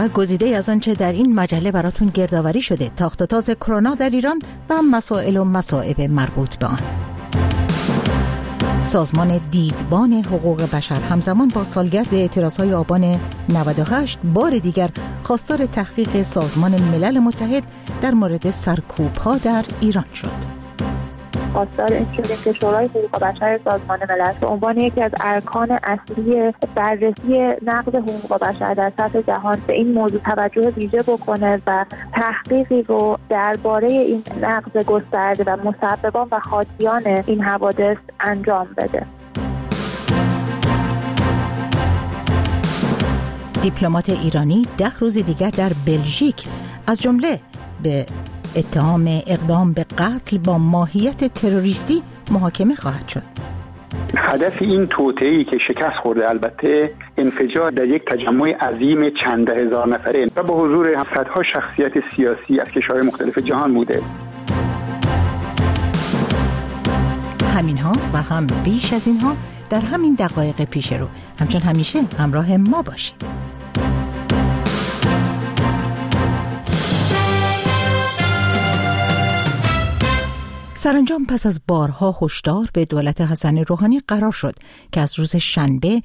و گزیده از آنچه در این مجله براتون گردآوری شده، تاخت و تاز کرونا در ایران و مسائل و مصائب مربوط به آن. سازمان دیدبان حقوق بشر همزمان با سالگرد اعتراضهای آبان 98 بار دیگر خواستار تحقیق سازمان ملل متحد در مورد سرکوب‌ها در ایران شد. خواستار این شده که شورای حقوق بشر سازمان ملل به عنوان یکی از ارکان اصلی بررسی نقض حقوق بشر در سطح جهان به این موضوع توجه ویژه بکنه و تحقیقی رو درباره این نقض گسترده و مسببان و خاطیان این حوادث انجام بده. دیپلمات ایرانی 10 روز دیگر در بلژیک از جمله به اتهام اقدام به قتل با ماهیت تروریستی محاکمه خواهد شد. هدف این توطئه‌ای که شکست خورده البته انفجار در یک تجمع عظیم چند ده هزار نفره و با حضور صدها شخصیت سیاسی از کشورهای مختلف جهان بوده. همینها و هم بیش از اینها در همین دقایق پیش رو. همچون همیشه همراه ما باشید. سرانجام پس از بارها هشدار به دولت حسن روحانی قرار شد که از روز شنبه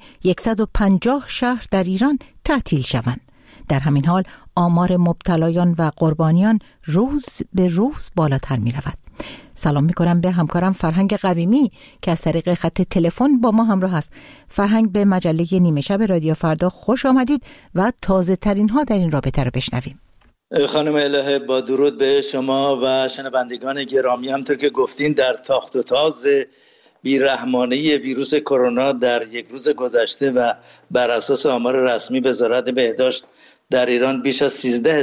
150 شهر در ایران تعطیل شوند. در همین حال آمار مبتلایان و قربانیان روز به روز بالاتر می رود. سلام می کنم به همکارم فرهنگ قویمی که از طریق خط تلفن با ما همراه است. فرهنگ، به مجله نیمه شب رادیو فردا خوش آمدید و تازه ترین ها در این رابطه رو بشنویم. خانم الهه، با درود به شما و شنوندگان گرامی، همطور که گفتین در تاخت و تاز بیرحمانه ویروس کرونا در یک روز گذشته و بر اساس آمار رسمی وزارت بهداشت در ایران بیش از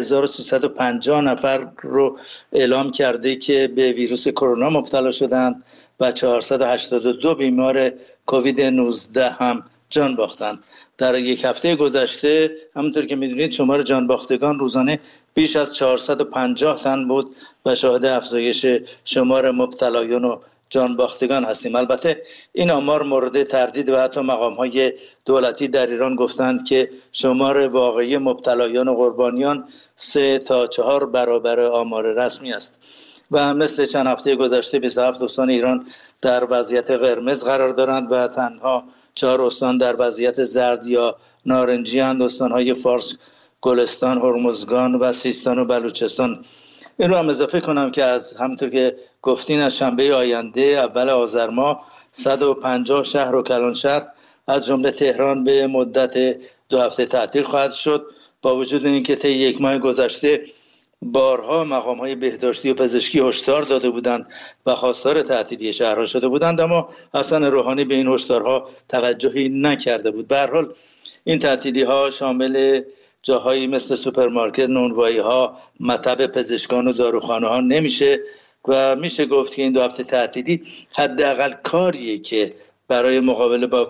13350 نفر رو اعلام کرده که به ویروس کرونا مبتلا شدند و 482 بیمار کووید 19 هم جان باختند. در یک هفته گذشته همونطور که میدونید شمار جان باختگان روزانه بیش از 450 تن بود و شاهد افزایش شمار مبتلایان و جان باختگان هستیم. البته این آمار مورد تردید و حتی مقام‌های دولتی در ایران گفتند که شمار واقعی مبتلایان و قربانیان 3 تا 4 برابر آمار رسمی است. و مثل چند هفته گذشته 27 استان ایران در وضعیت قرمز قرار دارند و تنها 4 استان در وضعیت زرد یا نارنجی اند: استان‌های فارس، گلستان، هرمزگان و سیستان و بلوچستان. این رو هم اضافه کنم که از همونطور که گفتین از شنبه آینده اول آذر ماه 150 شهر و کلانشهر از جمله تهران به مدت 2 هفته تعطیل خواهد شد. با وجود اینکه طی یک ماه گذشته بارها مقام‌های بهداشتی و پزشکی هشدار داده بودند و خواستار تعطیلی شهرها شده بودند، اما حسن روحانی به این هشدارها توجهی نکرده بود. به هر حال این تعطیلی‌ها شامل جاهایی مثل سوپرمارکت، نونوایی‌ها، مطب پزشکان و داروخانه‌ها نمیشه و میشه گفت که این 2 هفته تعطیلی حداقل کاریه که برای مقابله با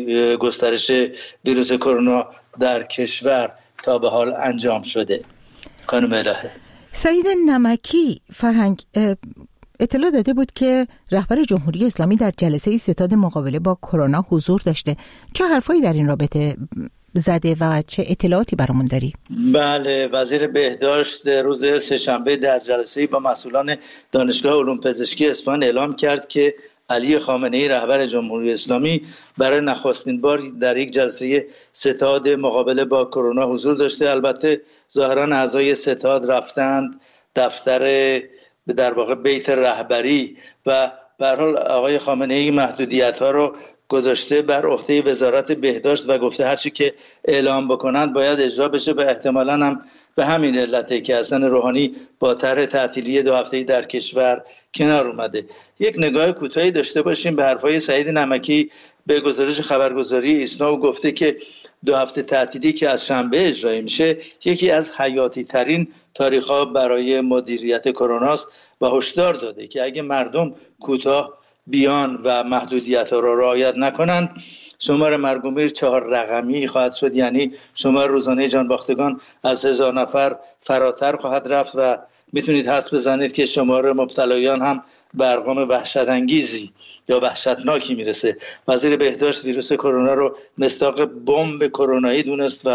گسترش ویروس کرونا در کشور تا به حال انجام شده. خانم الهه، سعید نمکی فرهنگ اطلاع داده بود که رهبر جمهوری اسلامی در جلسه ستاد مقابله با کرونا حضور داشته. چه حرفایی در این رابطه زده و چه اطلاعاتی برامون داری؟ بله، وزیر بهداشت روز سه‌شنبه در جلسه‌ای با مسئولان دانشگاه علوم پزشکی اصفهان اعلام کرد که علی خامنه‌ای رهبر جمهوری اسلامی برای نخستین بار در یک جلسه ستاد مقابله با کرونا حضور داشته. البته ظاهرا اعضای ستاد رفتند دفتر در واقع بیت رهبری و به هر حال آقای خامنه‌ای محدودیت‌ها رو گذاشته بر عهده وزارت بهداشت و گفته هرچی که اعلام بکنند باید اجرا بشه و احتمالاً هم به همین علته که حسن روحانی با طرح تعطیلی 2 هفته‌ای در کشور کنار اومده. یک نگاه کوتاهی داشته باشیم به حرفای سعید نمکی. به گزارش خبرگزاری ایسنا گفته که 2 هفته تعطیلی که از شنبه اجرا میشه یکی از حیاتی ترین تاریخ‌ها برای مدیریت کرونا است و هشدار داده که اگه مردم کوتاه بیان و محدودیت‌ها را رعایت نکنند شمار مرگ و میر 4 رقمی خواهد شد، یعنی شمار روزانه جان باختگان از 1000 نفر فراتر خواهد رفت و میتونید حدس بزنید که شمار مبتلایان هم به ارقام وحشت‌انگیزی یا وحشتناکی میرسه. وزیر بهداشت ویروس کرونا رو مصداق بمب کرونایی دونست و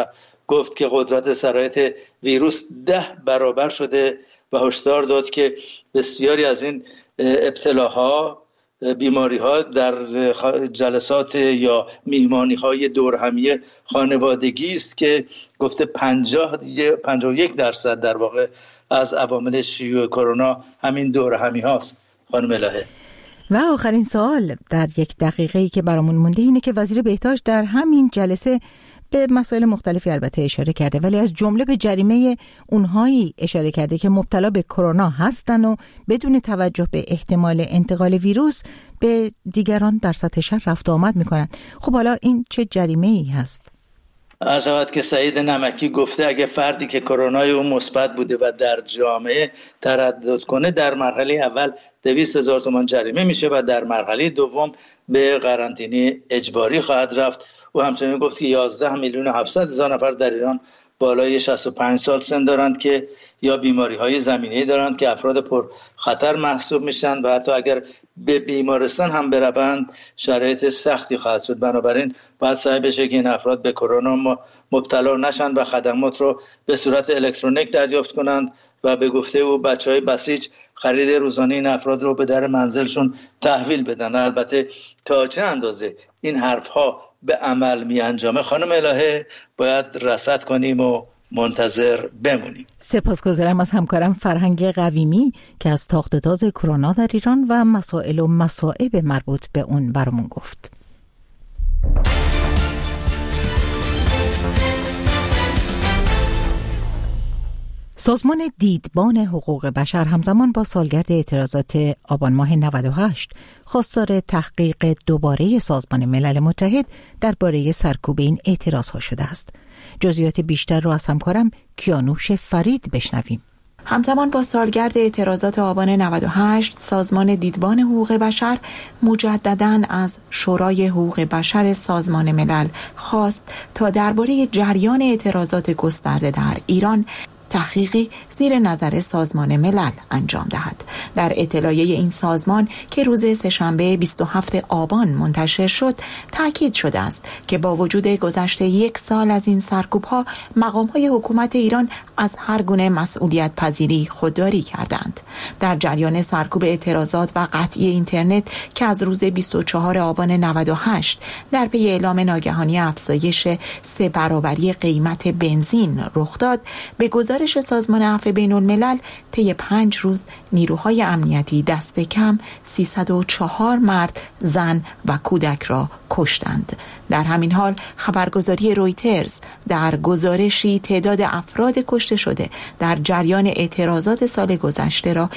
گفت که قدرت سرایت ویروس 10 برابر شده و هشدار داد که بسیاری از این ابتلاها، بیماری ها در جلسات یا میهمانی های دورهمی خانوادگی است که گفته 51% در واقع از عوامل شیوع کرونا همین دورهمی هاست. خانم الهه، و آخرین سوال در 1 دقیقه‌ای که برامون مونده اینه که وزیر بهداشت در همین جلسه به مسائل مختلفی البته اشاره کرده، ولی از جمله به جریمه اونهایی اشاره کرده که مبتلا به کرونا هستن و بدون توجه به احتمال انتقال ویروس به دیگران در سطح شهر رفت و آمد میکنن. خب حالا این چه جریمه‌ای هست؟ عرض شود که سعید نمکی گفته اگه فردی که کرونای اون مثبت بوده و در جامعه تردد کنه در مرحله اول 200,000 تومان جریمه میشه و در مرحله دوم به قرنطینه اجباری خواهد رفت. و همچنین گفت که 11,700,000 نفر در ایران بالای 65 سال سن دارند که یا بیماری‌های زمینه‌ای دارند که افراد پر خطر محسوب میشن و حتی اگر به بیمارستان هم بروند شرایط سختی خواهد شد. بنابراین باید سعی بشه که این افراد به کرونا مبتلا نشن و خدمات رو به صورت الکترونیک دریافت کنند و به گفته او بچهای بسیج خرید روزانه این افراد رو به در منزلشون تحویل بدن. البته تا چه اندازه این حرف‌ها به عمل می انجامه خانم الهه باید رصد کنیم و منتظر بمونیم. سپاسگزارم از همکارم فرهنگ قویمی که از تاخت و تاز کرونا در ایران و مسائل و مصائب مربوط به اون برامون گفت. سازمان دیدبان حقوق بشر همزمان با سالگرد اعتراضات آبان ماه 98 خواستار تحقیق دوباره سازمان ملل متحد درباره سرکوب این اعتراضها شده است. جزئیات بیشتر رو از همکارم کیانوش فرید بشنویم. همزمان با سالگرد اعتراضات آبان 98 سازمان دیدبان حقوق بشر مجدداً از شورای حقوق بشر سازمان ملل خواست تا درباره جریان اعتراضات گسترده در ایران تحقیقی زیر نظر سازمان ملل انجام دهد. در اطلاعیه این سازمان که روز سه‌شنبه 27 آبان منتشر شد تاکید شده است که با وجود گذشت 1 سال از این سرکوب‌ها مقام‌های حکومت ایران از هر گونه مسئولیت پذیری خودداری کردند. در جریان سرکوب اعتراضات و قطعی اینترنت که از روز 24 آبان 98 در پی اعلام ناگهانی افزایش 3 برابری قیمت بنزین رخ داد، به گزارش سازمان عفو بین الملل طی 5 روز نیروهای امنیتی دست کم 304 مرد، زن و کودک را کشتند. در همین حال خبرگزاری رویترز در گزارشی تعداد افراد کشته شده در جریان اعتراضات سال گذشته را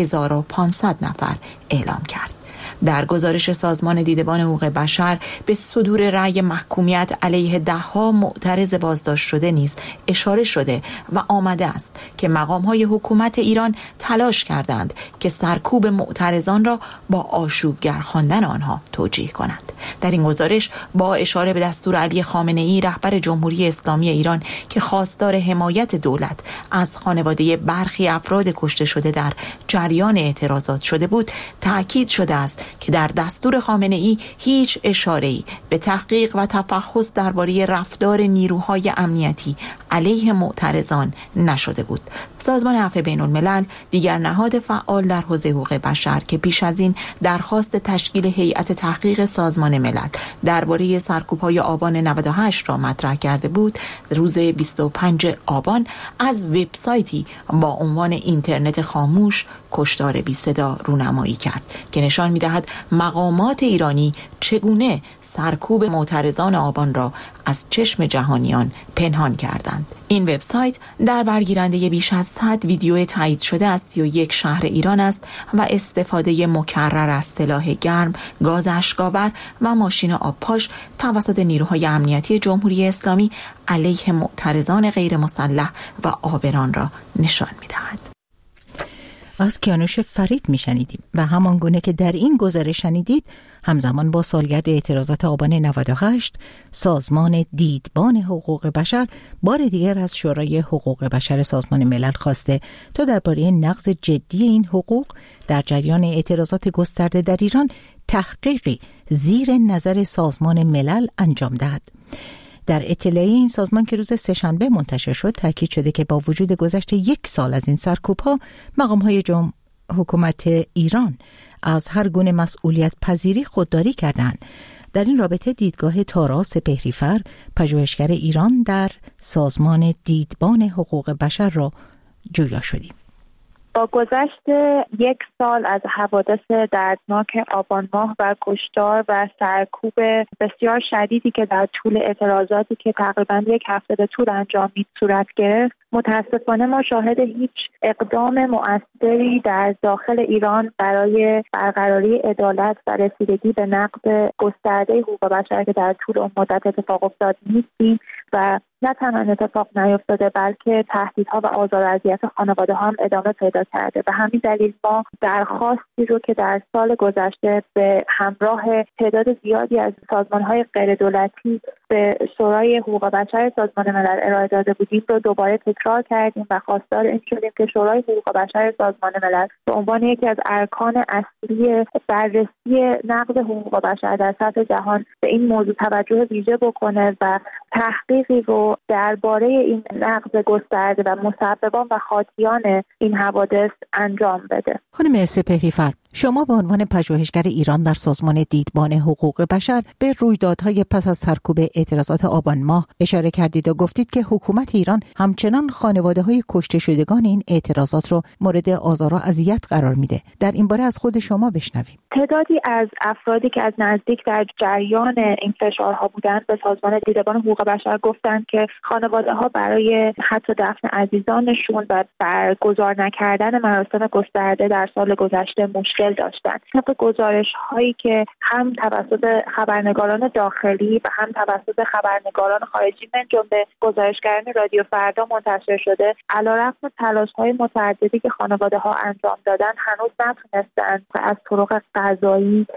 1500 نفر اعلام کرد. در گزارش سازمان دیدبان حقوق بشر به صدور رأی محکومیت علیه 10 معترض بازداشت شده نیز اشاره شده و آمده است که مقام‌های حکومت ایران تلاش کردند که سرکوب معترضان را با آشوبگر خواندن آنها توجیه کنند. در این گزارش با اشاره به دستور علی خامنه‌ای رهبر جمهوری اسلامی ایران که خواستار حمایت دولت از خانواده برخی افراد کشته شده در جریان اعتراضات شده بود، تأکید شده است که در دستور خامنه‌ای هیچ اشاره‌ای به تحقیق و تفحص درباره رفتار نیروهای امنیتی علیه معترضان نشده بود. سازمان عفو بین الملل دیگر نهاد فعال در حوزه حقوق بشر که پیش از این درخواست تشکیل هیئت تحقیق سازمان ملل درباره سرکوب‌های آبان 98 را مطرح کرده بود، روز 25 آبان از وبسایتی با عنوان اینترنت خاموش کشتار بی صدا رونمایی کرد که نشان می‌دهد مقامات ایرانی چگونه سرکوب معترضان آبان را از چشم جهانیان پنهان کردند. این وبسایت در برگیرنده بیش از 100 ویدیو تایید شده از 31 شهر ایران است و استفاده مکرر از سلاح گرم، گاز اشک‌آور و ماشین آبپاش توسط نیروهای امنیتی جمهوری اسلامی علیه معترضان غیر مسلح و عابران را نشان می‌دهد. از کیانوش فرید میشنیدیم و همان گونه که در این گزارش شنیدید همزمان با سالگرد اعتراضات آبان 98 سازمان دیدبان حقوق بشر بار دیگر از شورای حقوق بشر سازمان ملل خواسته تا درباره نقض جدی این حقوق در جریان اعتراضات گسترده در ایران تحقیقی زیر نظر سازمان ملل انجام دهد. در اطلاعیه این سازمان که روز سه‌شنبه منتشر شد تاکید شده که با وجود گذشت 1 سال از این سرکوب‌ها مقام‌های حکومت ایران از هر گونه مسئولیت پذیری خودداری کردند. در این رابطه دیدگاه تارا سپهری‌فر، پژوهشگر ایران در سازمان دیدبان حقوق بشر را جویا شدیم. با گذشت 1 سال از حوادث دردناک آبان ماه و کشتار و سرکوب بسیار شدیدی که در طول اعتراضاتی که تقریباً 1 هفته به طول انجامید صورت گرفت، متاسفانه ما شاهد هیچ اقدام مؤثری در داخل ایران برای برقراری عدالت و رسیدگی به نقض گسترده حقوق بشر که در طول اون مدت اتفاق افتاد نیستیم و نه تنها اتفاق نیفتاده بلکه تهدیدها و آزار و اذیت خانواده ها هم ادامه پیدا کرده. به همین دلیل ما درخواستی رو که در سال گذشته به همراه تعداد زیادی از سازمان‌های غیر دولتی به شورای حقوق بشر سازمان ملل ارائه داده بودیم رو دوباره تکرار کردیم و خواستار این شدیم که شورای حقوق بشر سازمان ملل به عنوان یکی از ارکان اصلی بررسی نقض حقوق بشر در سطح جهان به این موضوع توجه ویژه بکنه و تحقیقی رو درباره این نقض گسترده و مسببان و خاطیان این حوادث انجام بده. خانم سپهری‌فر، شما به عنوان پژوهشگر ایران در سازمان دیدبان حقوق بشر به رویدادهای پس از سرکوب اعتراضات آبان ماه اشاره کردید و گفتید که حکومت ایران همچنان خانواده‌های کشته شدگان این اعتراضات رو مورد آزار و اذیت قرار میده. در این باره از خود شما بشنویم. تعدادی از افرادی که از نزدیک در جریان این فشارها بودند به سازمان دیدبان حقوق بشر گفتند که خانواده‌ها برای حتی دفن عزیزانشون و برگزار نکردن مراسم گسترده در سال گذشته مشکل داشتند. طبق گزارش‌هایی که هم توسط خبرنگاران داخلی و هم توسط خبرنگاران خارجی من جمله گزارشگران رادیو فردا منتشر شده، علیرغم تلاش‌های متعددی که خانواده‌ها انجام دادند هنوز نتونستند از طرق قضایی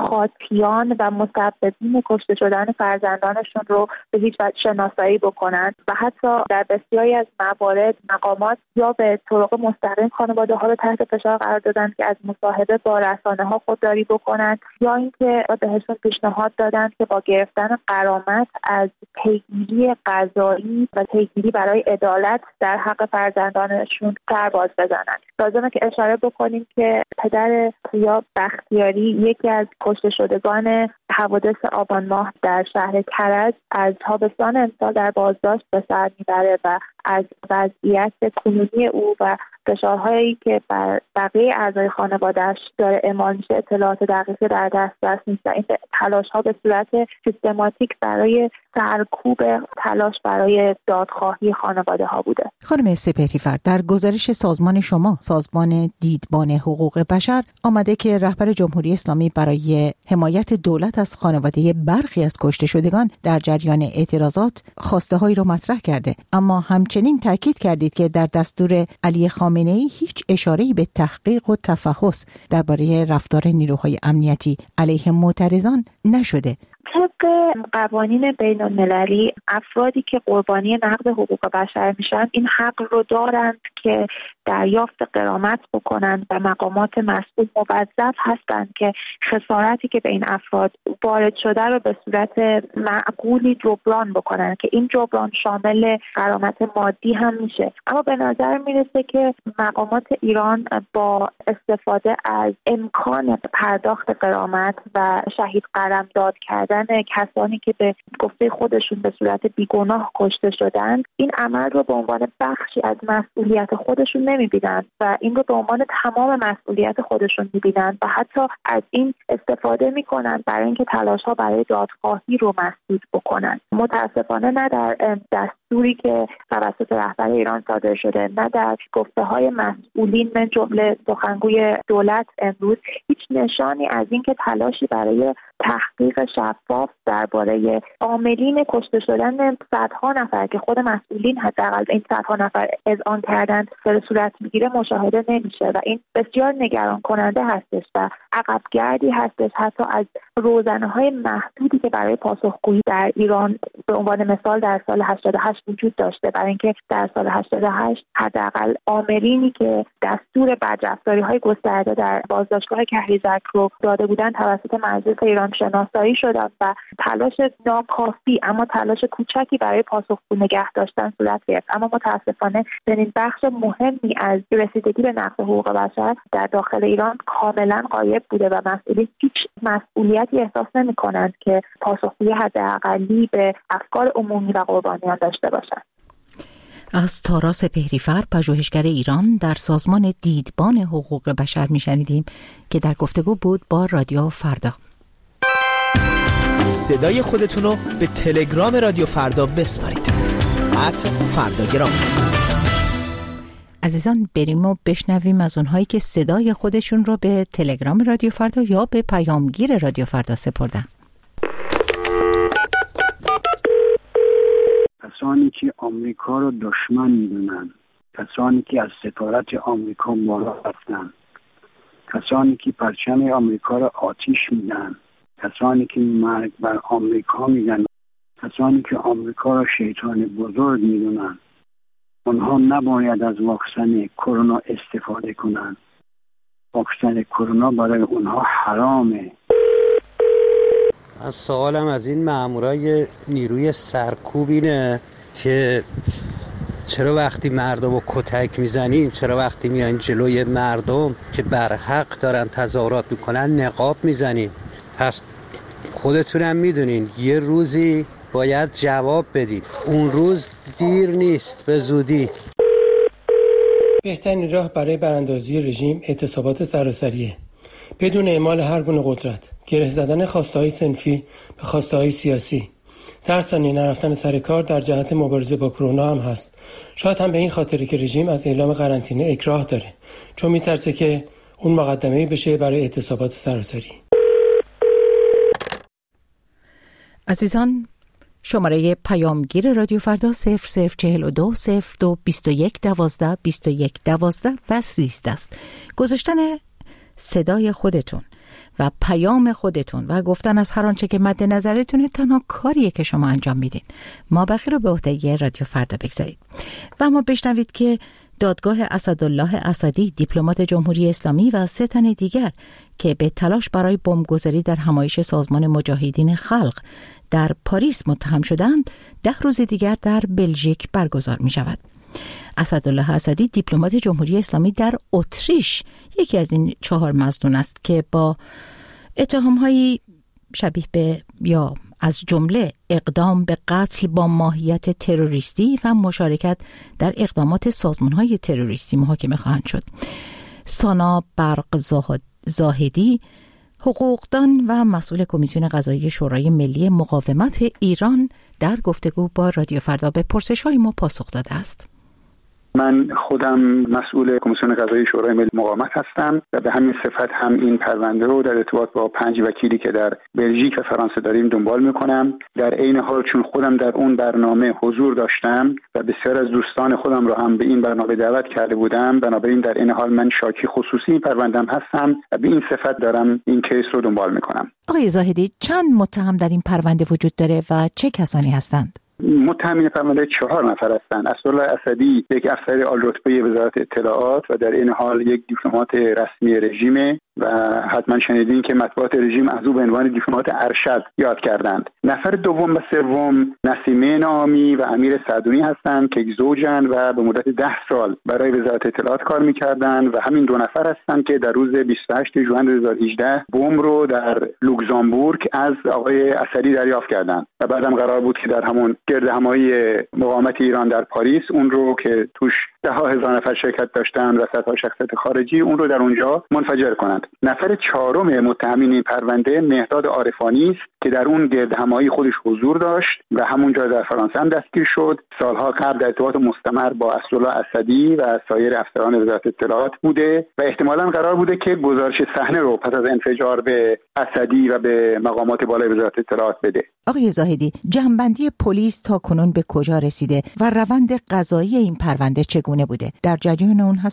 خاطیان و مسببین کشته شدن فرزندانشون رو به هیچ وجه شناسایی بکنند و حتی در بسیاری از موارد مقامات یا به طرق مستقیم خانواده‌ها رو تحت فشار قرار دادند که از مصاحبه با رسانه‌ها خودداری بکنند یا اینکه بهشون پیشنهاد دادند که با گرفتن غرامت از پیگیری قضایی و پیگیری برای عدالت در حق فرزندانشون سرباز بزنند. لازمه که اشاره بکنیم که پدر پویا بختیاری یکی از کشته شدگان حوادث آبان ماه در شهر کرج از تابستان امسال در بازداشت به سر میبره و از وضعیت کنونی او و فشارهایی که بر بقیه اعضای خانواده‌اش داره اعمال میشه اطلاعات دقیقی در دسترس نیست و این تلاش‌ها به صورت سیستماتیک برای سرکوب تلاش برای دادخواهی خانواده‌ها بوده. خانم سپهری‌فر، در گزارش سازمان شما، سازمان دیدبان حقوق بشر، آمده که رهبر جمهوری اسلامی برای حمایت دولت از خانواده برخی از کشته شدگان در جریان اعتراضات خواسته‌هایی را مطرح کرده، اما همچنین تاکید کردید که در دستور علی خامنه‌ای هیچ اشاره‌ای به تحقیق و تفحص درباره رفتار نیروهای امنیتی علیه معترضان نشده. طبق قوانین بین المللی افرادی که قربانی نقض حقوق بشر میشن این حق رو دارند که دریافت غرامت بکنند و مقامات مسئول موظف هستند که خسارتی که به این افراد وارد شده رو به صورت معقولی جبران بکنند که این جبران شامل غرامت مادی هم میشه. اما به نظر میرسه که مقامات ایران با استفاده از امکان پرداخت غرامت و شهید قلمداد کردن کسانی که به گفته خودشون به صورت بیگناه کشته شدند این عمل رو به عنوان بخشی از مسئولیت خودشون نمیبینند و این رو به عنوان تمام مسئولیت خودشون میبینند و حتی از این استفاده میکنند برای اینکه تلاش‌ها برای دادخواهی رو مسدود بکنند. متاسفانه نه در دستوری که توسط رهبر ایران صادر شده نه در گفته‌های مسئولین من جمله سخنگوی دولت امروز هیچ نشانی از اینکه تلاشی برای تحقیق شفاف درباره عاملین کشته شدن صدها نفر که خود مسئولین حداقل این صدها نفر اذعان کردند در صورت میگیره مشاهده نمیشه و این بسیار نگران کننده هستش و عقبگردی هستش حتی از روزنه‌های محدودی که برای پاسخگویی در ایران به عنوان مثال در سال 88 وجود داشته، برای اینکه در سال 88 حداقل عاملینی که دستور بدرفتاری‌های گسترده در بازداشتگاه کهریزک رو داده بودند توسط مجلس ایران شناسایی شدن و تلاش ناکافی اما تلاش کوچکی برای پاسخگو نگه داشتن صورت گرفت. اما متاسفانه چنین بخش مهمی از رسیدگی به نقض حقوق بشر در داخل ایران کاملا غایب بوده و مسئولین هیچ مسئولیتی احساس نمی‌کنند که پاسخگویی حداقلی به افکار عمومی و قربانیان داشته باشند. از تارا سپهری‌فر، پژوهشگر ایران در سازمان دیدبان حقوق بشر میشنیدیم که در گفتگو بود با رادیو فردا. صدای خودتون رو به تلگرام رادیو فردا بسپارید. @فرداگرام. عزیزان بریم و بشنویم از اونهایی که صدای خودشون رو به تلگرام رادیو فردا یا به پیامگیر رادیو فردا سپردن. کسانی که آمریکا رو دشمن میدونن، کسانی که از سفارت آمریکا بالا رفتن، کسانی که پرچم آمریکا رو آتیش میدن، کسانی که مرگ بر آمریکا میگن، کسانی که آمریکا رو شیطان بزرگ میدونن، اونها نباید از واکسن کرونا استفاده کنن. واکسن کرونا برای اونها حرامه. از سوالم از این مامورای نیروی سرکوب اینه که چرا وقتی مردم رو کتک میزنین، چرا وقتی میان جلوی مردم که بر حق دارن تظاهرات میکنن نقاب میزنین؟ پس خودتونم میدونین یه روزی باید جواب بدید، اون روز دیر نیست، به زودی. بهترین راه برای براندازی رژیم اعتصابات سراسریه، بدون اعمال هر گونه قدرت، گره زدن خواسته‌های صنفی به خواسته‌های سیاسی. در ثانیه نرفتن سر کار در جهت مبارزه با کرونا هم هست. شاید هم به این خاطره که رژیم از اعلام قرنطینه اکراه داره، چون میترسه که اون مقدمه‌ای بشه برای اعتصابات سراسری. عزیزان، شماره پیامگیر رادیو فردا 0042 02 21 12 21 12 و 13 است. گذاشتن صدای خودتون و پیام خودتون و گفتن از هر آنچه که مد نظرتونه تنها کاریه که شما انجام میدین. ما بقیه رو به عهده رادیو فردا بگذارید. و اما بشنوید که دادگاه اسدالله اسدی، دیپلمات جمهوری اسلامی و 3 تن دیگر که به تلاش برای بمبگذاری در همایش سازمان مجاهدین خلق در پاریس متهم شدند، 10 روز دیگر در بلژیک برگزار می شود. اسدالله اسدی، دیپلمات جمهوری اسلامی در اتریش، یکی از این 4 مظنون است که با اتهام‌هایی شبیه به یا از جمله اقدام به قتل با ماهیت تروریستی و مشارکت در اقدامات سازمان‌های تروریستی محاکمه خواهند شد. سانا برق زاهدی، حقوقدان و مسئول کمیسیون قضایی شورای ملی مقاومت ایران، در گفتگو با رادیو فردا به پرسش‌های ما پاسخ داده است. من خودم مسئول کمیسیون قضایی شورای ملی مقاومت هستم و به همین صفت هم این پرونده رو در ارتباط با 5 وکیلی که در بلژیک و فرانسه داریم دنبال میکنم. در عین حال چون خودم در اون برنامه حضور داشتم و بسیار از دوستان خودم رو هم به این برنامه دعوت کرده بودم، بنابراین در این حال من شاکی خصوصی این پرونده‌ام هستم و به این صفت دارم این کیس رو دنبال میکنم. آقای زاهدی، چند متهم در این پرونده وجود داره و چه کسانی هستند؟ متهمین پرونده 4 نفر هستند. اسدالله اسدی یک افسر عالی‌رتبه وزارت اطلاعات و در این حال یک دیپلمات رسمی رژیم و حتما شنیدین که مطبوعات رژیم از او به عنوان دیپلمات ارشد یاد کردند. نفر دوم و سوم نسیمه نامی و امیر سعدونی هستند که زوجن و به مدت 10 سال برای وزارت اطلاعات کار می‌کردند و همین 2 نفر هستند که در روز 28 ژوئن 2018 بمب رو در لوکزامبورگ از آقای اسدی دریافت کردند و بعدم قرار بود که در همون گردهمایی مقاومت ایران در پاریس اون رو که توش 10,000 نفر شرکت داشتن و صدها شخصیت خارجی اون رو در اونجا منفجر کنند. نفر 4 متهمین این پرونده مهداد عارفانی است که در اون گردهمایی خودش حضور داشت و همونجا در فرانسه هم دستگیر شد. سالها قبل در ارتباط مستمر با اسدالله اسدی و سایر افسران وزارت اطلاعات بوده و احتمالاً قرار بوده که گزارش صحنه رو پس از انفجار به اسدی و به مقامات بالای وزارت اطلاعات بده. آقای زاهدی، جمع‌بندی پلیس تا کنون به کجا رسیده و روند قضایی این پرونده چگونه بوده؟ در جریان اون هستید؟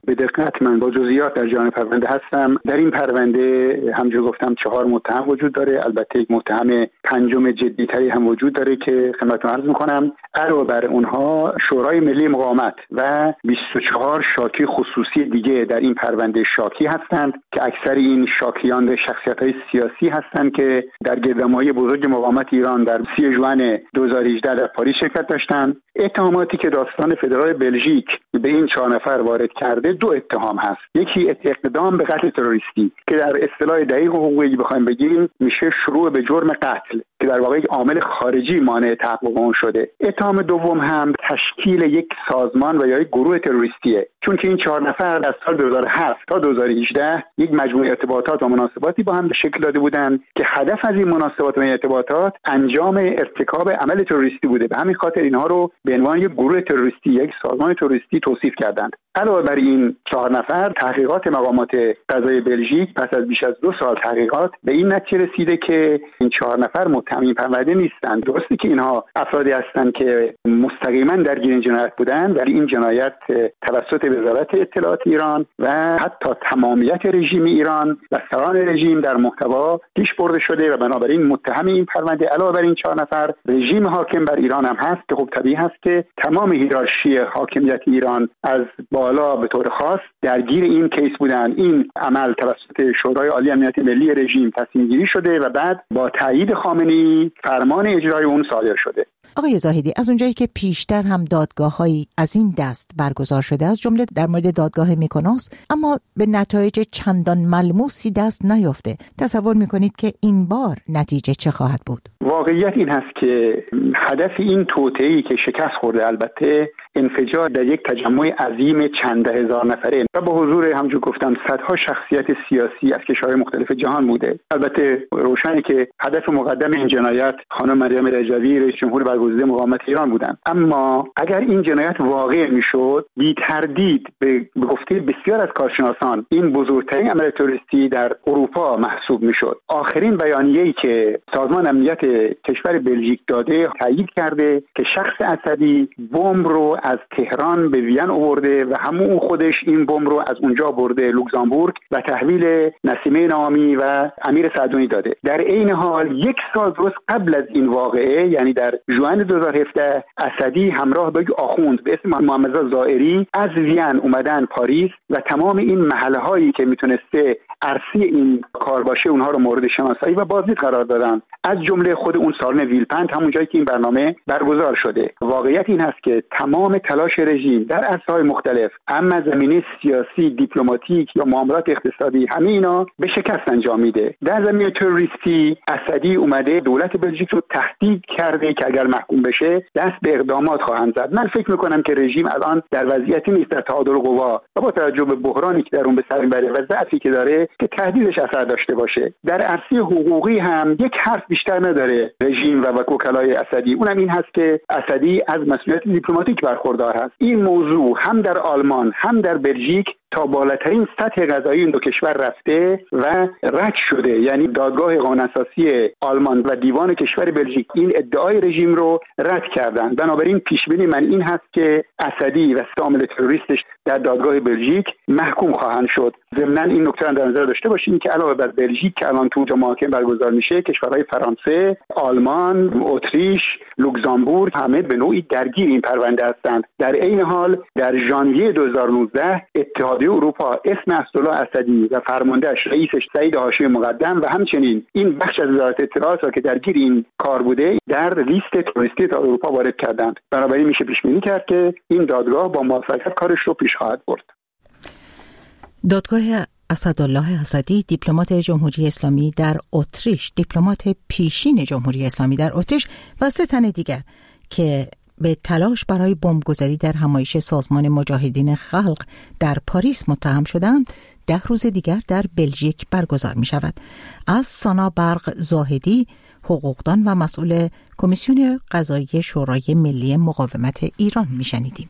به دقت من با جزئیات در جریان پرونده هستم. در این پرونده همونجور گفتم 4 متهم وجود داره. البته یک متهم پنجم جدی‌تری هم وجود داره که خدمتتون عرض می‌کنم. علاوه بر اونها شورای ملی مقاومت و 24 شاکی خصوصی دیگه در این پرونده شاکی هستند که اکثر این شاکیان شخصیت‌های سیاسی هستند که در گردهمایی بزرگ مقاومت ایران در 30 ژوئن 2018 در پاریس شرکت داشتند. اتهاماتی که داستان فدرال بلژیک به این 4 نفر وارد کرده 2 اتهام هست. یکی اقدام به قتل تروریستی که در اصطلاح دقیق حقوقی بخوایم بگیم میشه شروع به جرم قتل که در واقع عامل خارجی مانع تحقق اون شده. اتهام دوم هم تشکیل یک سازمان و یا یک گروه تروریستیه، چون که این 4 نفر از سال 2007 تا 2018 یک مجموعه ارتباطات و مناسباتی با هم به شکل داده بودند که هدف از این مناسبات و این ارتباطات انجام ارتکاب عمل تروریستی بوده. به همین خاطر اینها رو به عنوان یک گروه تروریستی، یک سازمان تروریستی توصیف کردند. علاوه بر این 4 نفر تحقیقات مقامات قضایی بلژیک پس از بیش از 2 سال تحقیقات به این نتیجه رسیده که این 4 نفر متهم این پرونده نیستند. درسته که اینها افرادی هستند که مستقیما درگیر این جنایت بودند، ولی این جنایت توسط وزارت اطلاعات ایران و حتی تمامیت رژیم ایران و سران رژیم در محتوا پیش برده شده و بنابراین متهم این پرونده علاوه بر این 4 نفر رژیم حاکم بر ایران هم هست که خب طبیعی هست که تمام هیرارشی حاکمیت ایران از بالا به طور خاص درگیر این کیس بودن. این عمل توسط شورای عالی امنیت ملی رژیم تصمیم گیری شده و بعد با تایید خامنه‌ای فرمان اجرای اون صادر شده. آقای زاهدی، از اونجایی که پیشتر هم دادگاه‌هایی از این دست برگزار شده از جمله در مورد دادگاه میکنوس، اما به نتایج چندان ملموسی دست نیافته، تصور میکنید که این بار نتیجه چه خواهد بود؟ واقعیت این هست که هدف این توطئه‌ای که شکست خورده، البته انفجار در یک تجمع عظیم چند هزار نفره و با حضور همونجور گفتم صدها شخصیت سیاسی از کشورهای مختلف جهان بوده. البته روشنه که هدف مقدم این جنایت خانم مریم رجوی رئیس جمهور برگزیده مقاومت ایران بودند. اما اگر این جنایت واقع میشد، بی تردید به گفته بسیار از کارشناسان این بزرگترین عمل تروریستی در اروپا محسوب میشد. آخرین بیانیه‌ای که سازمان امنیت کشور بلژیک داده تایید کرده که شخص اسدی بمب رو از تهران به وین آورده و همون خودش این بمب رو از اونجا برده لوکزامبورگ و تحویل نسیمه نامی و امیر سعدونی داده. در عین حال 1 سال درست قبل از این واقعه، یعنی در ژوئن 2017، اسدی همراه با یک آخوند به اسم محمد زائری از وین اومدن پاریس و تمام این محله‌هایی که میتونسته عرصه این کار باشه اونها رو مورد شناسایی و بازدید قرار دادن، از جمله خود اون سالن ویلپند، همون جایی که این برنامه برگزار شده. واقعیت این هست که تمام تلاش رژیم در عرصه‌های مختلف، اما زمینه سیاسی، دیپلماتیک یا معاملات اقتصادی، همه اینا به شکست انجام میده. در زمینه تروریستی اسدی اومده دولت بلژیک رو تهدید کرده که اگر محکوم بشه دست به اقدامات خواهند زد. من فکر میکنم که رژیم الان در وضعیتی نیست در تعادل قوا و با توجه به بحرانی که در اون به سر میبره و ضعفی که داره که تهدیدش اثر داشته باشه. در عرصه حقوقی هم یک حرف بیشتر نداره رژیم و وکلای اسدی، اونم این هست که اسدی از مسئولیت دیپلماتیک برخوردار هست. این موضوع هم در آلمان هم در بلژیک تا بالاترین سطح قضایی این 2 کشور رفته و رد شده. یعنی دادگاه قانون اساسی آلمان و دیوان کشور بلژیک این ادعای رژیم رو رد کردن. بنابراین پیشبینی من این هست که اسدی و عامل تروریستش در دادگاه بلژیک محکوم خواهند شد. ضمن این نکته رو در نظر داشته باشیم که علاوه بر بلژیک که الان تو اونجا محاکمه برگزار میشه، کشورهای فرانسه، آلمان، اتریش، لوکزامبورگ همه به نوعی درگیر این پرونده هستند. در عین حال در ژانویه 2019 اتحادیه اروپا اسم اسدالله اسدی و فرماندهش رئیسش سعید هاشمی مقدم و همچنین این بخش از وزارت اطلاعات را که درگیر این کار بوده در لیست تروریستی تا اروپا وارد کردند. بنابراین میشه پیش بینی کرد که این دادگاه با موفقیت کارش رو پیش خواهد برد. دادگاه اسدالله اسدی، دیپلمات جمهوری اسلامی در اتریش، دیپلمات پیشین جمهوری اسلامی در اتریش و 3 تن دیگر که به تلاش برای بمبگذاری در همایش سازمان مجاهدین خلق در پاریس متهم شدند، 10 روز دیگر در بلژیک برگزار می شود. از سانا برق زاهدی، حقوقدان و مسئول کمیسیون قضایی شورای ملی مقاومت ایران می شنیدیم.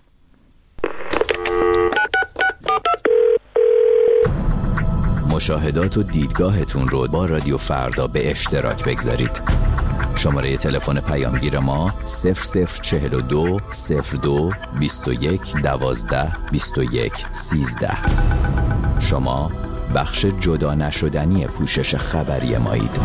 مشاهدات و دیدگاهتون رو با رادیو فردا به اشتراک بگذارید. شماره تلفن پیامگیر ما 0042 02 21 12 21 13. شما بخش جدا نشدنی پوشش خبری مایید.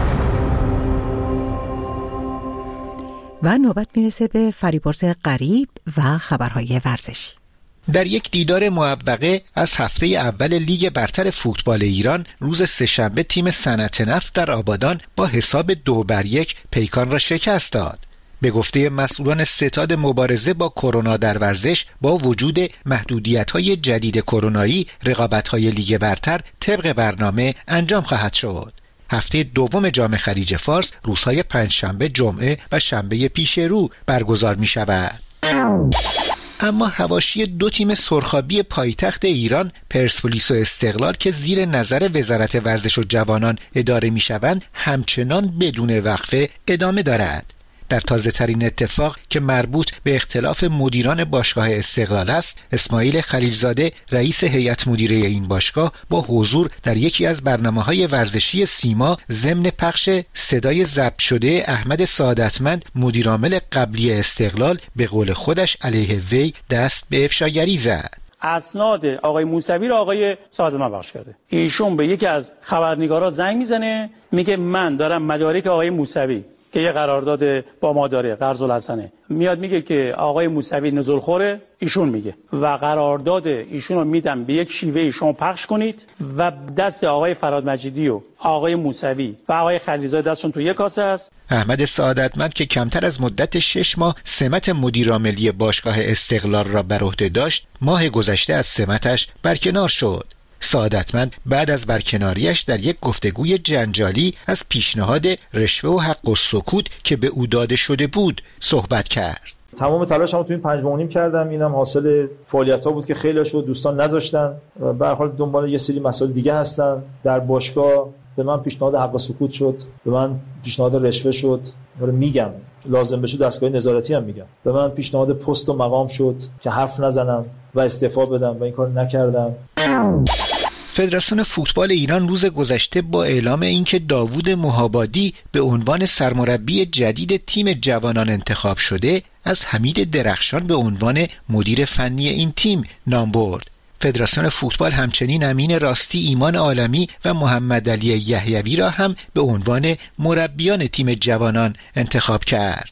و نوبت میرسه به فریبرز غریب و خبرهای ورزشی. در یک دیدار معوقه از هفته اول لیگ برتر فوتبال ایران روز سه‌شنبه تیم صنعت نفت در آبادان با حساب 2-1 پیکان را شکست داد. به گفته مسئولان ستاد مبارزه با کرونا در ورزش، با وجود محدودیت‌های جدید کرونایی، رقابت‌های لیگ برتر طبق برنامه انجام خواهد شد. هفته دوم جام خلیج فارس روزهای پنجشنبه، جمعه و شنبه پیش رو برگزار می شود. اما حواشی دو تیم سرخابی پایتخت ایران، پرسپولیس و استقلال که زیر نظر وزارت ورزش و جوانان اداره می شوند، همچنان بدون وقفه ادامه دارد. در تازه ترین اتفاق که مربوط به اختلاف مدیران باشگاه استقلال است، اسماعیل خلیلزاده رئیس هیئت مدیره این باشگاه با حضور در یکی از برنامه‌های ورزشی سیما ضمن پخش صدای ضبط شده احمد سعادتمند مدیرعامل قبلی استقلال به قول خودش علیه وی دست به افشاگری زد. اسناد آقای موسوی رو آقای سعادتمند بخش کرده. ایشون به یکی از خبرنگارا زنگ میزنه، میگه من دارم مدارک آقای موسوی که یه قرارداد با ما داره، قرض الحسنه، میاد میگه که آقای موسوی نزولخوره، ایشون میگه و قرارداد ایشون رو میدم به یک شیوه شما پخش کنید و دست آقای فراد مجیدی و آقای موسوی و آقای خلیلزاده دستشون تو یک کاسه است. احمد سعادتمند که کمتر از مدت 6 ماه سمت مدیرعاملی باشگاه استقلال را بر عهده داشت، ماه گذشته از سمتش برکنار شد. سعادتمند بعد از برکناریش در یک گفتگوی جنجالی از پیشنهاد رشوه و حق السکوت که به او داده شده بود صحبت کرد. تمام تلاشمو تو این 5 ماه و نیم کردم، اینم حاصل فعالیت‌ها بود که خیلی‌هاشو دوستان نذاشتن. به هر حال دنبال یه سری مسائل دیگه هستن. در باشگاه به من پیشنهاد حق سکوت شد، به من پیشنهاد رشوه شد، رو میگم لازم بشه دستگاه نظارتی هم میگم، به من پیشنهاد پست و مقام شد که حرف نزنم و استعفا بدم و این کار نکردم. فدراسیون فوتبال ایران روز گذشته با اعلام اینکه داوود مهابادی به عنوان سرمربی جدید تیم جوانان انتخاب شده، از حمید درخشان به عنوان مدیر فنی این تیم نام برد. فدراسیون فوتبال همچنین امین راستی، ایمان عالمی و محمد علی یحیوی را هم به عنوان مربیان تیم جوانان انتخاب کرد.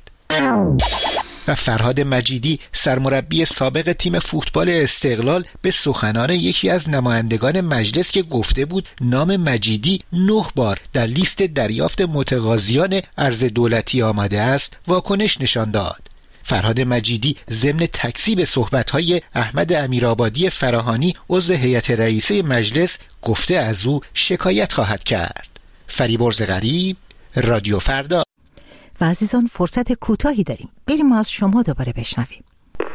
و فرهاد مجیدی، سرمربی سابق تیم فوتبال استقلال، به سخنان یکی از نمایندگان مجلس که گفته بود نام مجیدی 9 بار در لیست دریافت متقاضیان ارز دولتی آمده است، واکنش نشان داد. فرهاد مجیدی ضمن تکذیب صحبت‌های احمد امیرآبادی فراهانی عضو هیئت رئیسه مجلس گفته از او شکایت خواهد کرد. فریبرز غریب، رادیو فردا. و عزیزان فرصت کوتاهی داریم، بریم از شما دوباره بشنویم.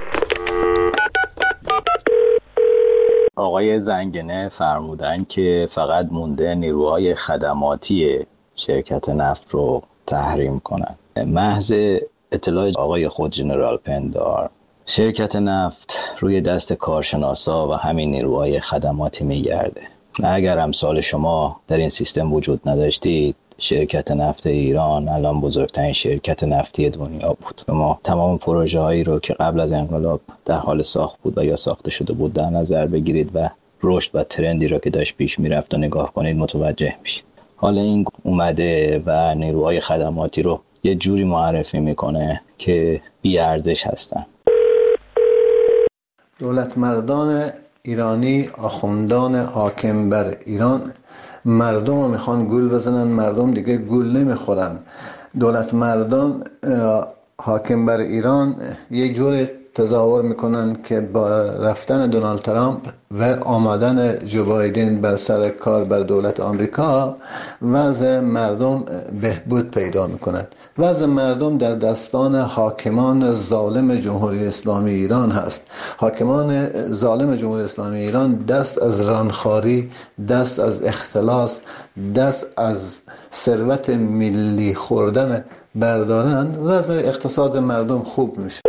آقای زنگنه فرمودن که فقط مونده نیروهای خدماتی شرکت نفت رو تحریم کنن. محض اطلاع آقای خود جنرال پندار، شرکت نفت روی دست کارشناسا و همین نیروهای خدماتی میگرده. اگر امثال شما در این سیستم وجود نداشتید، شرکت نفت ایران الان بزرگترین شرکت نفتی دنیا بود. ما تمام پروژه هایی رو که قبل از انقلاب در حال ساخت بود و یا ساخته شده بود در نظر بگیرید و رشد و ترندی رو که داشت پیش میرفت و نگاه کنید متوجه میشید. حالا این اومده و نیروهای خدماتی رو یه جوری معرفی میکنه که بی ارزش هستن. دولت مردان ایرانی، آخوندان حاکم بر ایران مردم رو میخوان گول بزنن، مردم دیگه گول نمیخورن. دولت مردان حاکم بر ایران یک جور تظاهر میکنن که با رفتن دونالد ترامپ و آمدن جو بایدن بر سر کار بر دولت آمریکا وضع مردم بهبود پیدا میکند. وضع مردم در دستان حاکمان ظالم جمهوری اسلامی ایران هست. حاکمان ظالم جمهوری اسلامی ایران دست از رانخواری، دست از اختلاس، دست از ثروت ملی خوردن بردارن، وضع اقتصاد مردم خوب میشه.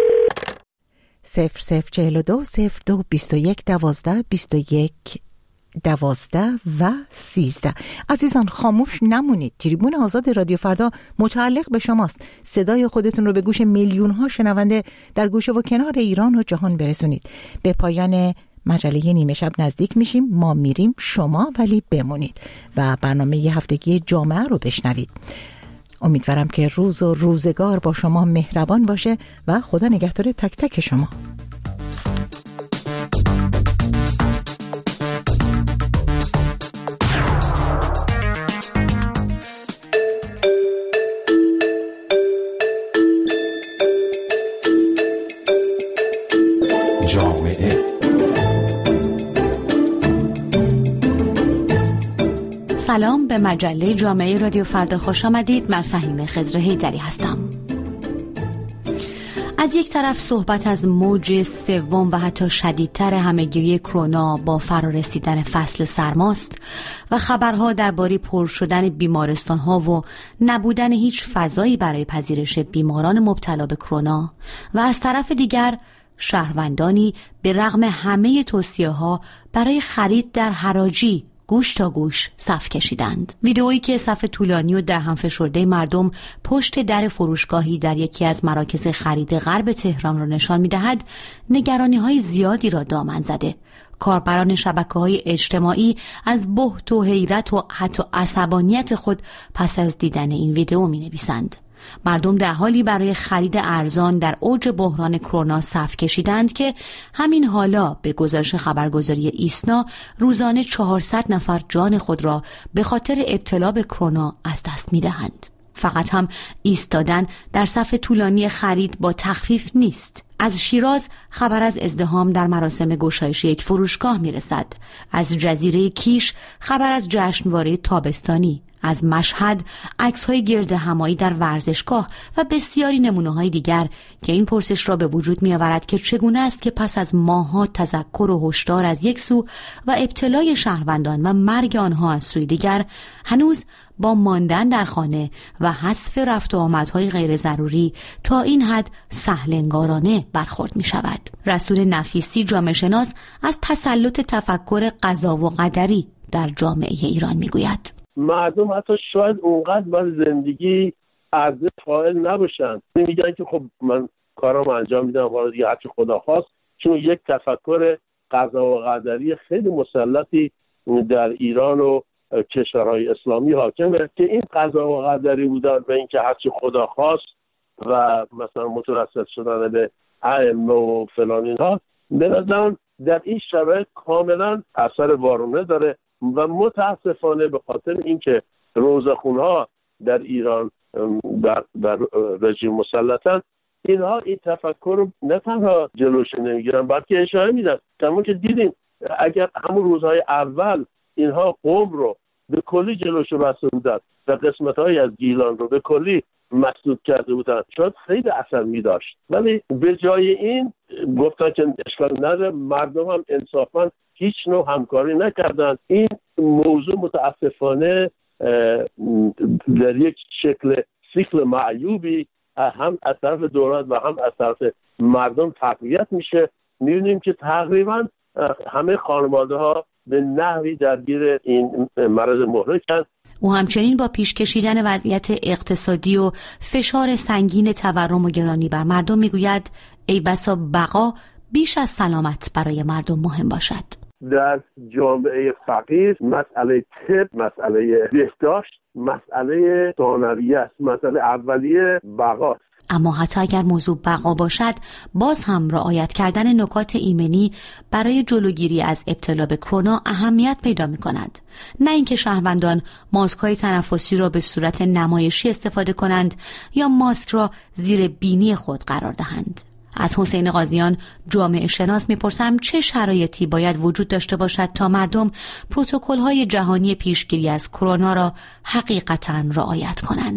0042 02 21 12 21 12 و 13. عزیزان خاموش نمونید. تریبون آزاد رادیو فردا متعلق به شماست. صدای خودتون رو به گوش میلیون ها شنونده در گوشه و کنار ایران و جهان برسونید. به پایان مجله نیمه شب نزدیک میشیم. ما میریم، شما ولی بمونید و برنامه هفتگی جامعه رو بشنوید. امیدوارم که روز و روزگار با شما مهربان باشه و خدا نگهدار تک تک شما. سلام، به مجله جامعه رادیو فردا خوش آمدید. من فهیمه خضر حیدری هستم. از یک طرف صحبت از موج سوم و حتی شدیدتر همهگیری کرونا با فرارسیدن فصل سرماست و خبرها درباره پر شدن بیمارستان‌ها و نبودن هیچ فضایی برای پذیرش بیماران مبتلا به کرونا، و از طرف دیگر شهروندانی به رغم همه توصیه‌ها برای خرید در حراجی گوش تا گوش صف کشیدند. ویدئویی که صف طولانی و در هم فشرده مردم پشت در فروشگاهی در یکی از مراکز خرید غرب تهران را نشان می‌دهد، نگرانی‌های زیادی را دامن زده. کاربران شبکه‌های اجتماعی از بهت و حیرت و حتی عصبانیت خود پس از دیدن این ویدئو می‌نویسند. مردم در حالی برای خرید ارزان در اوج بحران کرونا صف کشیدند که همین حالا به گزارش خبرگزاری ایسنا روزانه 400 نفر جان خود را به خاطر ابتلا به کرونا از دست می‌دهند. فقط هم ایستادن در صف طولانی خرید با تخفیف نیست. از شیراز خبر از ازدحام در مراسم گشایش یک فروشگاه می‌رسد. از جزیره کیش خبر از جشنواره تابستانی. از مشهد عکس‌های گرد همایی در ورزشگاه و بسیاری نمونه‌های دیگر که این پرسش را به وجود می‌آورد که چگونه است که پس از ماه‌ها تذکر و هشدار از یک سو و ابتلای شهروندان و مرگ آنها از سوی دیگر، هنوز با ماندن در خانه و حذف رفت و آمدهای غیر ضروری تا این حد سهل‌انگارانه برخورد می‌شود. رسول نفیسی جامعه شناس از تسلط تفکر قضا و قدری در جامعه ایران می‌گوید: مردم حتی شاید اونقدر برای زندگی ارزش قائل نباشن. میگن که خب من کارم انجام میدم، حالا دیگه هرچی خدا خواست، چون یک تفکر قضا و قدری خیلی مسلطی در ایران و کشورهای اسلامی حاکمه که این قضا و قدری بودن به این که هرچی خدا خواست و مثلا مترصد شدن به ائمه و فلان اینها، به نظرم در این شرایط کاملا اثر وارونه داره و متاسفانه به خاطر اینکه روزخونها در ایران در رژیم مسلطن، اینها این تفکر رو نه تنها جلوش نمیگیرن بلکه اشاره میدن. همون که دیدیم اگر همون روزهای اول اینها قم رو به کلی جلوش بسته بودن و قسمت‌های از گیلان رو به کلی مسدود کرده بودن، شاید خیلی اثر می‌داشت. ولی به جای این گفتن که اشکال نداره، مردم هم انصافاً هیچ نوع همکاری نکردن. این موضوع متاسفانه در یک شکل سیکل معیوبی هم از طرف دولت و هم از طرف مردم تقویت میشه. می‌بینیم که تقریباً همه خانواده‌ها به نحوی درگیر این مرض مهلکند. او همچنین با پیش کشیدن وضعیت اقتصادی و فشار سنگین تورم و گرانی بر مردم میگوید ای بسا بقا بیش از سلامت برای مردم مهم باشد. در جامعه فقیر مسئله طب، مسئله بهداشت، مسئله ثانویه است، مسئله اولیه بقاست. اما حتی اگر موضوع بقا باشد، باز هم رعایت کردن نکات ایمنی برای جلوگیری از ابتلا به کرونا اهمیت پیدا می کند. نه اینکه شهروندان ماسک‌های تنفسی را به صورت نمایشی استفاده کنند یا ماسک را زیر بینی خود قرار دهند. از حسین قاضیان جامعه شناس میپرسم چه شرایطی باید وجود داشته باشد تا مردم پروتکل‌های جهانی پیشگیری از کرونا را حقیقتاً رعایت کنند؟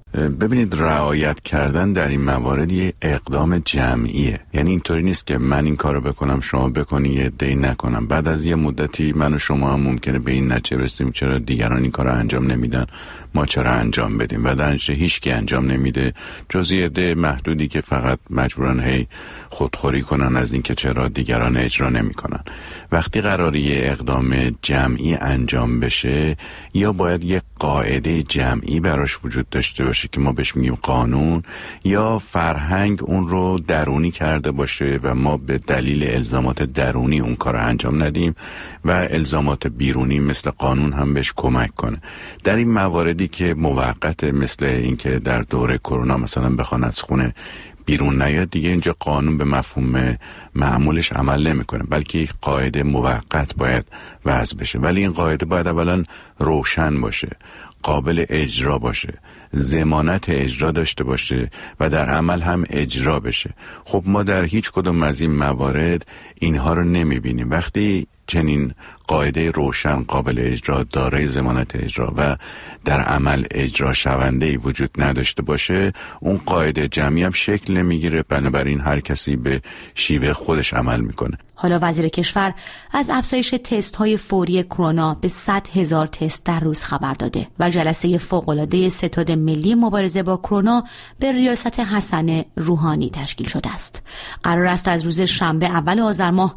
ببینید رعایت کردن در این موارد یه اقدام جمعیه، یعنی اینطوری نیست که من این کارو بکنم شما بکنی یه دی نکنم، بعد از یه مدتی من و شما هم ممکنه به این نتیجه برسیم چرا دیگران این کارو انجام نمیدن ما چرا انجام بدیم و در نتیجه هیچ کی انجام نمیده جز یه عده محدودی که فقط مجبورن هی خودخوری کنن از اینکه چرا دیگران اجرا نمیکنن. وقتی قراره یه اقدام جمعی انجام بشه یا باید یه قاعده جمعی براش وجود داشته باشه که ما بهش میگیم قانون، یا فرهنگ اون رو درونی کرده باشه و ما به دلیل الزامات درونی اون کار رو انجام ندیم و الزامات بیرونی مثل قانون هم بهش کمک کنه. در این مواردی که موقت مثل اینکه در دوره کرونا مثلا بخوان از خونه بیرون نیاد دیگه اینجا قانون به مفهوم معمولش عمل نمیکنه، بلکه یک قاعده موقت باید وضع بشه، ولی این قاعده باید اولا روشن باشه، قابل اجرا باشه، ضمانت اجرا داشته باشه و در عمل هم اجرا بشه. خب ما در هیچ کدوم از این موارد اینها رو نمیبینیم. وقتی چنین قاعده روشن قابل اجرا دارای ضمانت اجرا و در عمل اجرا شونده وجود نداشته باشه اون قاعده جمعی هم شکل نمیگیره، بنابراین هر کسی به شیوه خودش عمل میکنه. حالا وزیر کشور از افزایش تست های فوری کرونا به 100,000 تست در روز خبر داده و جلسه فوق‌العاده ستاد ملی مبارزه با کرونا به ریاست حسن روحانی تشکیل شده است. قرار است از روز شنبه اول آذر ماه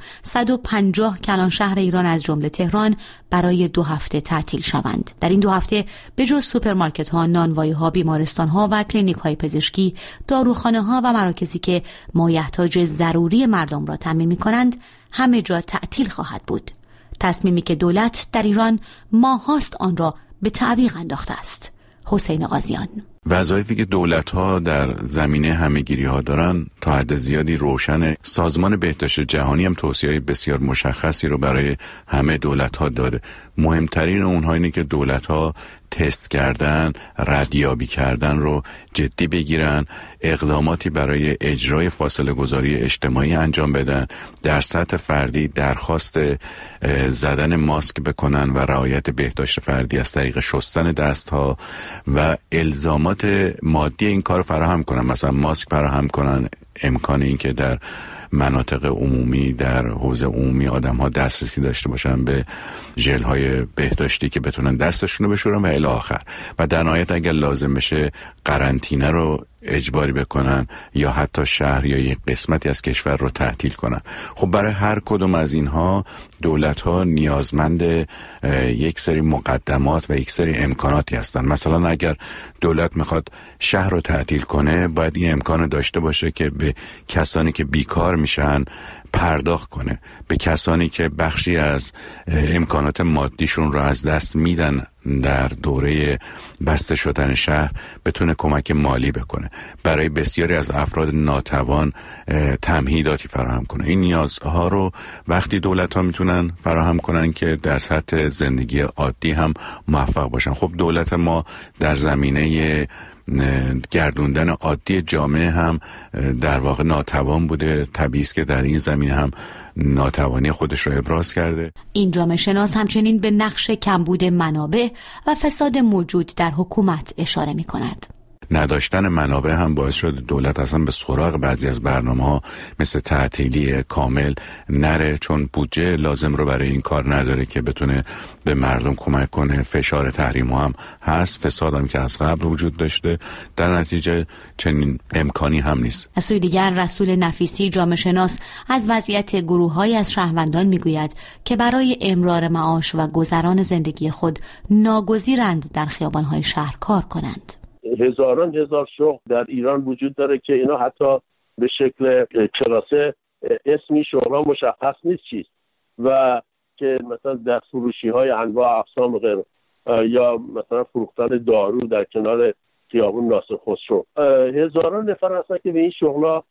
150 کلان شهر ایران از جمله تهران برای 2 هفته تعطیل شوند. در این 2 هفته به جز سوپرمارکت ها، نانوایی ها، بیمارستان ها و کلینیک های پزشکی، داروخانه ها و مراکزی که مایحتاج ضروری مردم را تامین می‌کنند همه جا تعطیل خواهد بود. تصمیمی که دولت در ایران ماهاست آن را به تعویق انداخته است. حسین قاضیان: وظایفی که دولت‌ها در زمینه همه‌گیری‌ها دارن تا حد زیادی روشنه. سازمان بهداشت جهانی هم توصیه‌های بسیار مشخصی رو برای همه دولت‌ها داده. مهمترین اونها اینه که دولت‌ها تست کردن، ردیابی کردن رو جدی بگیرن، اقداماتی برای اجرای فاصله گذاری اجتماعی انجام بدن، در سطح فردی درخواست زدن ماسک بکنن و رعایت بهداشت فردی از طریق شستن دست‌ها و الزامات مادی این کار فراهم کنن، مثلا ماسک فراهم کنن، امکان این که در مناطق عمومی در حوزه عمومی آدم‌ها دسترسی داشته باشن به ژل‌های بهداشتی که بتونن دستشون رو بشورن و الی آخر، و در نهایت اگر لازم بشه قرنطینه رو اجباری بکنن یا حتی شهر یا یک قسمتی از کشور رو تعطیل کنن. خب برای هر کدوم از اینها دولت‌ها نیازمند یک سری مقدمات و یک سری امکاناتی هستن. مثلا اگر دولت میخواد شهر رو تعطیل کنه باید این امکان داشته باشه که به کسانی که بیکار میشن پرداخت کنه، به کسانی که بخشی از امکانات مادیشون رو از دست میدن در دوره بسته شدن شهر بتونه کمک مالی بکنه، برای بسیاری از افراد ناتوان تمهیداتی فراهم کنه. این نیازها رو وقتی دولت‌ها میتونن فراهم کنن که در سطح زندگی عادی هم موفق باشن. خب دولت ما در زمینه گردوندن عادی جامعه هم در واقع ناتوان بوده، طبیعی است که در این زمینه هم ناتوانی خودش رو ابراز کرده. این جامعه شناس همچنین به نقش کمبود منابع و فساد موجود در حکومت اشاره می کند. نداشتن منابع هم باعث شده دولت اصلا به سراغ بعضی از برنامه‌ها مثل تعطیلی کامل نره، چون بودجه لازم رو برای این کار نداره که بتونه به مردم کمک کنه. فشار تحریم هم هست، فساد هم که از قبل وجود داشته، در نتیجه چنین امکانی هم نیست. از سوی دیگر رسول نفیسی جامعه شناس از وضعیت گروه‌های از شهروندان میگوید که برای امرار معاش و گذران زندگی خود ناگزیرند در خیابان‌های شهر کار کنند. هزاران هزار شغل در ایران وجود داره که اینا حتی به شکل کلاسه اسمی شغلها مشخص نیست چیست، و که مثلا دست فروشی های انواع اقسام غیر یا مثلا فروختن دارو در کنار خیابون ناصر خسرو، هزاران نفر هستن که به این شغلها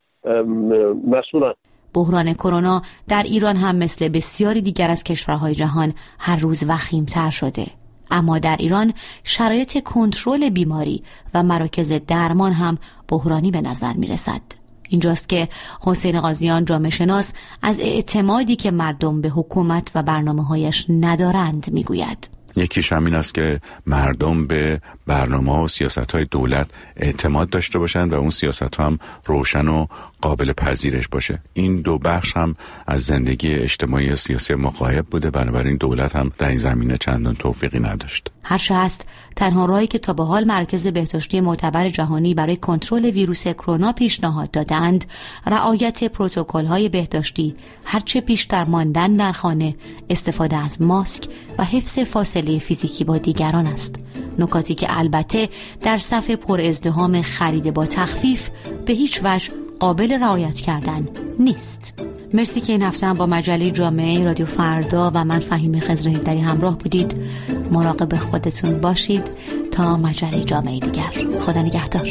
مسئولن. بحران کرونا در ایران هم مثل بسیاری دیگر از کشورهای جهان هر روز وخیم‌تر شده، اما در ایران شرایط کنترل بیماری و مراکز درمان هم بحرانی به نظر می رسد. اینجاست که حسین قاضیان جامعه شناس از اعتمادی که مردم به حکومت و برنامه‌هایش ندارند می گوید. یکیش همین است که مردم به برنامه و سیاست‌های دولت اعتماد داشته باشند و اون سیاست‌ها هم روشن و قابل پذیرش باشه. این دو بخش هم از زندگی اجتماعی و سیاسی ما غایب بوده، بنابراین دولت هم در این زمینه چندان توفیقی نداشت. هرچه هست تنها راهی که تا به حال مرکز بهداشتی معتبر جهانی برای کنترل ویروس کرونا پیشنهاد دادند رعایت پروتکل‌های بهداشتی، هرچه بیشتر ماندن در خانه، استفاده از ماسک و حفظ فاصله فیزیکی با دیگران است. نکاتی که البته در صف پر ازدحام خرید با تخفیف به هیچ وجه قابل رعایت کردن نیست. مرسی که این هفته هم با مجله جامعه رادیو فردا و من فهیمه خضرهیدری همراه بودید. مراقب خودتون باشید تا مجله جامعه دیگر. خدا نگهدار.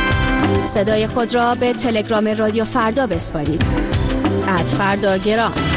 صدای خود را به تلگرام رادیو فردا بسپارید. @فرداگرام